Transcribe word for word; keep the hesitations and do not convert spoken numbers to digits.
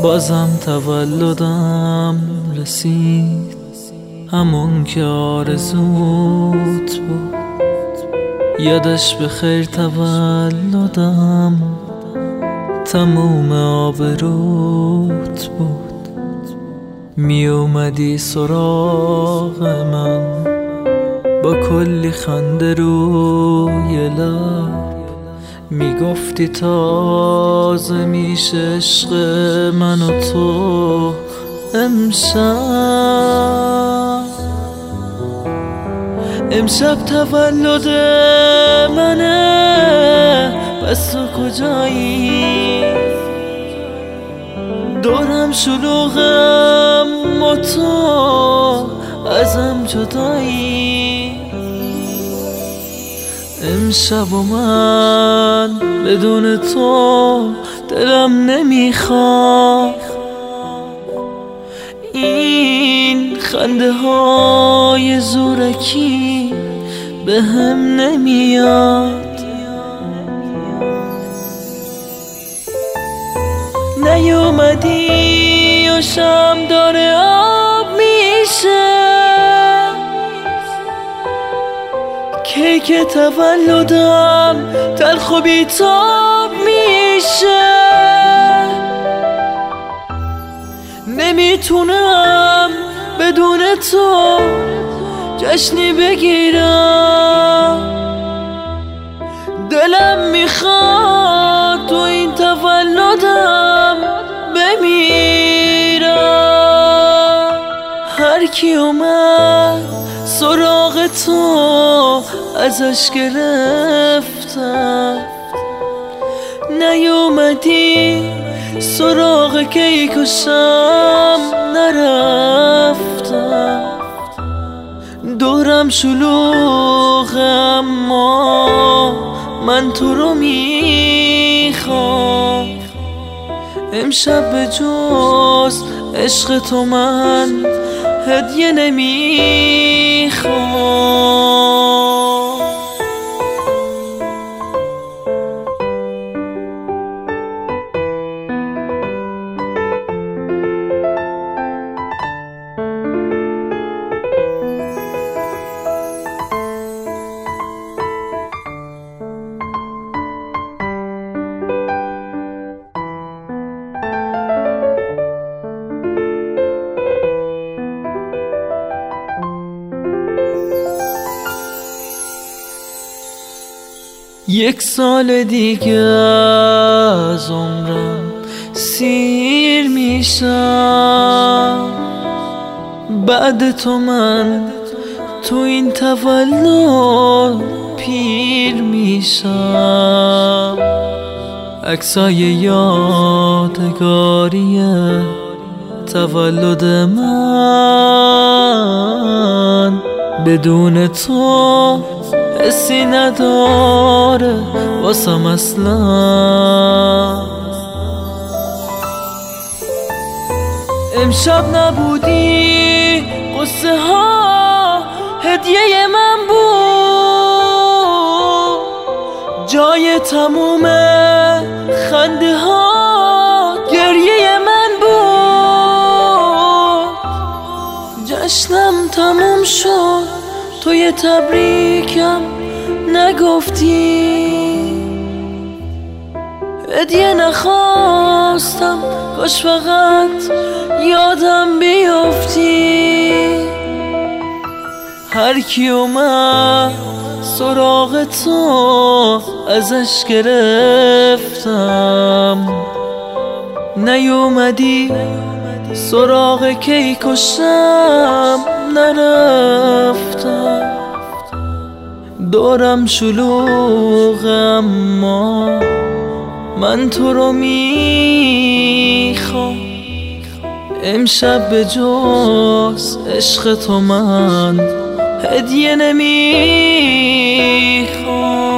بازم تولدم رسید، همون که آرزوت بود. یادش بخیر تولدم، تموم آبروت بود. می اومدی سراغ من با کلی خنده روی لب، می گفتی تازه میشه عشق من و تو امشب. امشب تولد منه، پس تو کجایی؟ دورم شلوغم و تو ازم جدایی. امشب و من بدون تو دلم نمیخواد، این خنده های زورکی به هم نمیاد. نیومدی و شم داره آب میشه، کیک تولدم تلخ و بیتاب میشه. نمیتونم بدون تو جشنی بگیرم، دلم میخواد تو این تولدم بمیرم. هر کی اومد سراغ تو ازش گرفتم، نیومدی سراغ کیک و شم نرفتم. دورم شلوغ اما من تو رو میخوام. امشب به جز عشق تو من هدیه نمیخوام. یک سال دیگه از عمرم سیر میشم، بعد تو من تو این تولد پیر میشم. عکسای یادگاری تولد من بدون تو حسی نداره واسم اصلا. امشب نبودی قصه ها هدیه من بود، جای تموم خنده ها گریه من بود. جشنم تموم شد توی تبریکم نگفتی، هدیه نخواستم کاش فقط یادم بیافتی. هر کی اومد سراغ تو ازش گرفتم، نیومدی سراغ کیک و شم نرفتم. دورم شلوغ اما من تو رو میخوام. امشب به جز عشق تو من هدیه نمیخوام.